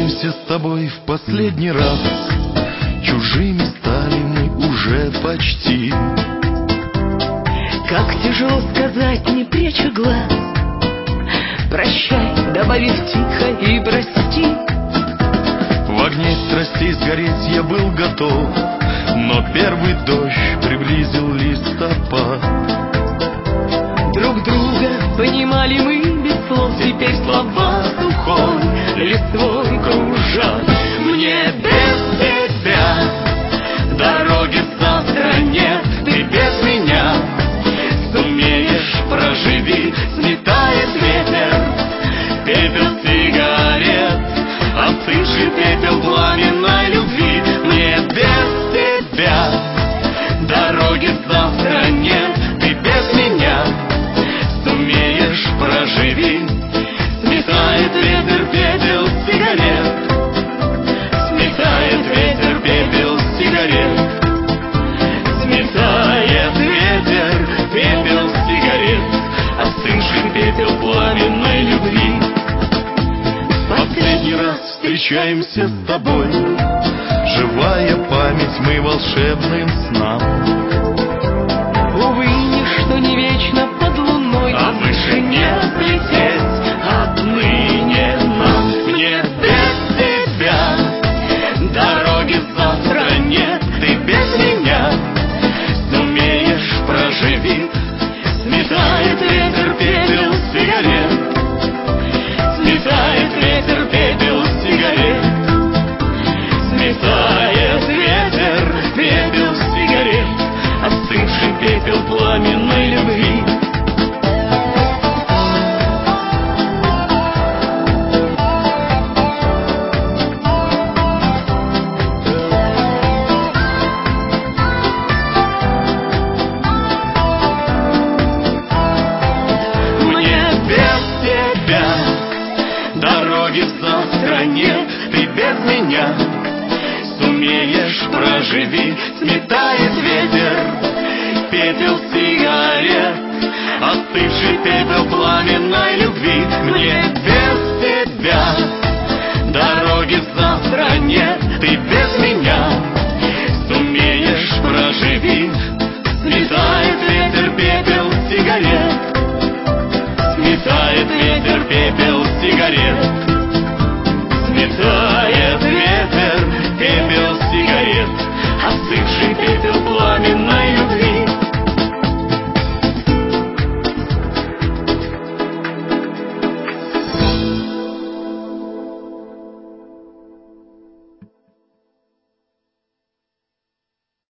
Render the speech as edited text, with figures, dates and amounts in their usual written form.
Встречаемся с тобой в последний раз. Чужими стали мы уже почти. Как тяжело сказать, не пряча глаз, прощай, добавив тихо и прости. В огне страстей сгореть я был готов, но первый дождь приблизил листопад. Друг друга понимали мы без слов, теперь слова сухой листвой кружат. Мне без тебя дороги завтра нет. Ты без меня сумеешь, проживи. Сметает ветер пепел сигарет, остывший пепел пламенной любви. Мне без тебя дороги завтра нет. Ты без меня сумеешь, проживи. Сметает ветер пепел сигарет, сметает ветер пепел сигарет, сметает ветер пепел сигарет, остывший пепел пламенной любви. Последний раз встречаемся с тобой, живая память мы волшебным снам. Увы, ничто не вечно под луной, А выше не взлететь отныне нам. Мне без тебя дороги завтра нет. Ты без меня сумеешь, проживи. Сметает ветер пепел сигарет, сметает ветер пепел сигарет, сметает ветер пепел сигарет, остывший пепел пламенной любви. Дороги завтра нет. Ты без меня сумеешь, проживи. Сметает ветер пепел сигарет, остывший пепел пламенной любви. Мне без тебя дороги завтра нет. Ты без меня сумеешь, проживи. Сметает ветер пепел сигарет, сметает ветер пепел сигарет, сметает